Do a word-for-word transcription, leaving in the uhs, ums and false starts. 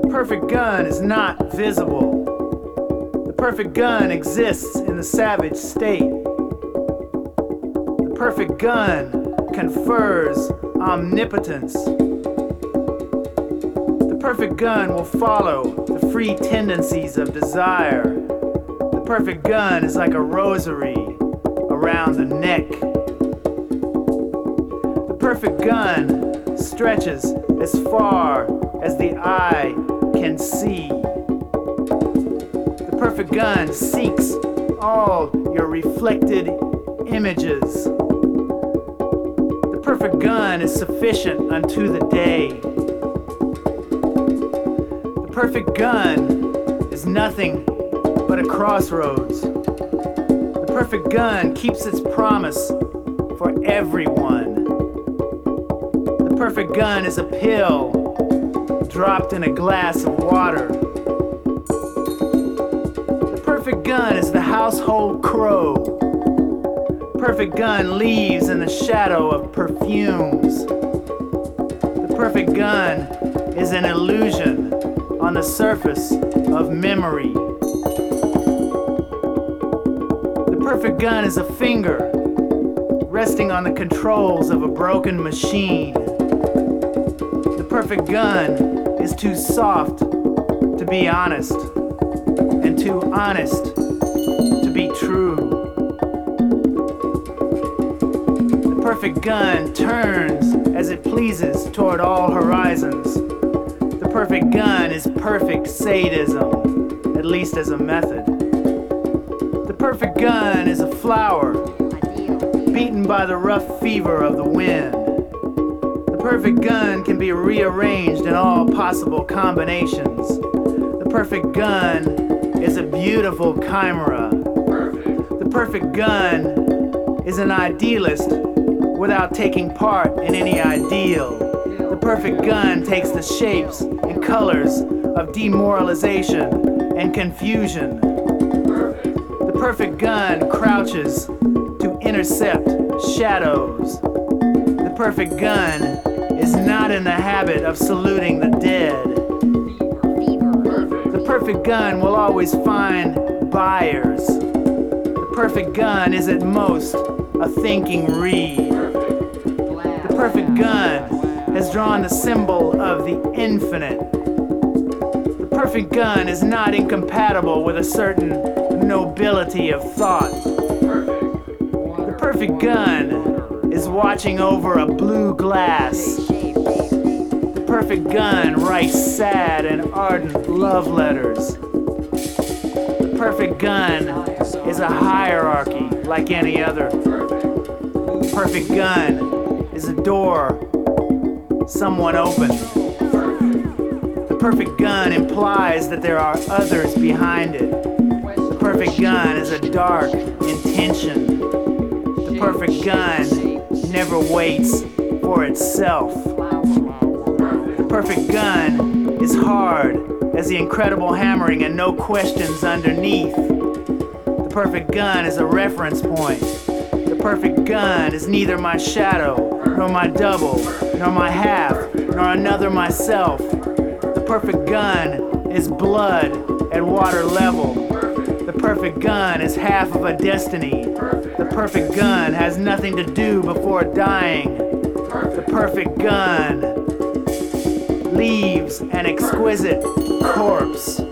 perfect gun is not visible. The perfect gun exists in the savage state. The perfect gun confers omnipotence. The perfect gun will follow the free tendencies of desire. The perfect gun is like a rosary around the neck. The perfect gun stretches as far as the eye can see. The perfect gun seeks all your reflected images. The perfect gun is sufficient unto the day. The perfect gun is nothing but a crossroads. The perfect gun keeps its promise for everyone. The perfect gun is a pill dropped in a glass of water. The perfect gun is the household crow. Perfect gun leaves in the shadow of perfumes. The perfect gun is an illusion on the surface of memory. The perfect gun is a finger resting on the controls of a broken machine. The perfect gun is too soft to be honest, and too honest to be true. The perfect gun turns as it pleases toward all horizons. The perfect gun is perfect sadism, at least as a method. The perfect gun is a flower beaten by the rough fever of the wind. The perfect gun can be rearranged in all possible combinations. The perfect gun is a beautiful chimera. The perfect gun is an idealist without taking part in any ideal. The perfect gun takes the shapes and colors of demoralization and confusion. The perfect gun crouches to intercept shadows. The perfect gun is not in the habit of saluting the dead. The perfect gun will always find buyers. The perfect gun is at most a thinking reed. The perfect gun has drawn the symbol of the infinite. The perfect gun is not incompatible with a certain nobility of thought. The perfect gun is watching over a blue glass. The perfect gun writes sad and ardent love letters. The perfect gun is a hierarchy like any other. The perfect gun is a door someone opened. The perfect gun implies that there are others behind it. The perfect gun is a dark intention. The perfect gun never waits for itself. The perfect gun is hard as the incredible hammering and no questions underneath. The perfect gun is a reference point. The perfect gun is neither my shadow, nor my double, nor my half, nor another myself. The perfect gun is blood at water level. The perfect gun is half of a destiny. The perfect gun has nothing to do before dying. The perfect gun leaves an exquisite corpse.